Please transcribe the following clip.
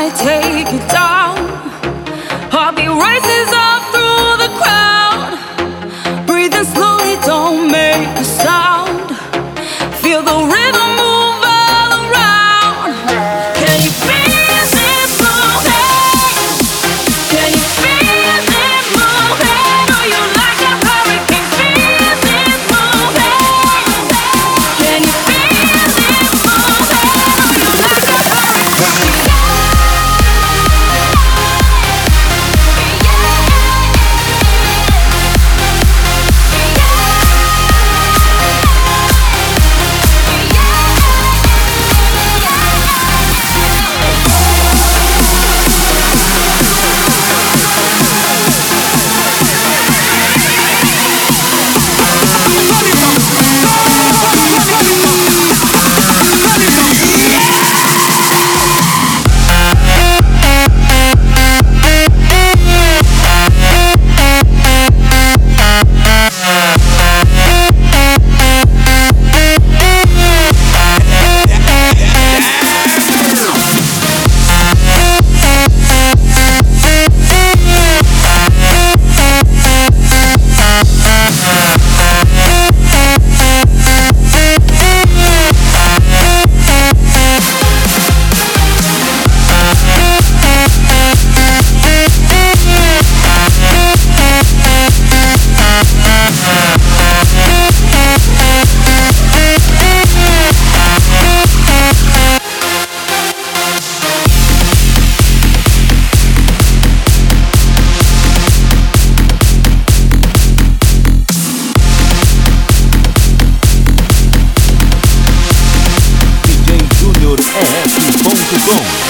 me take you down. Heartbeat races up through the crowd. Breathing slowly, don't make a sound. Feel the rhythm move all around. Can you feel it moving? Can you feel it moving? Are you like a hurricane? Feel it moving. Can you feel it moving? Are you like a hurricane? EF.com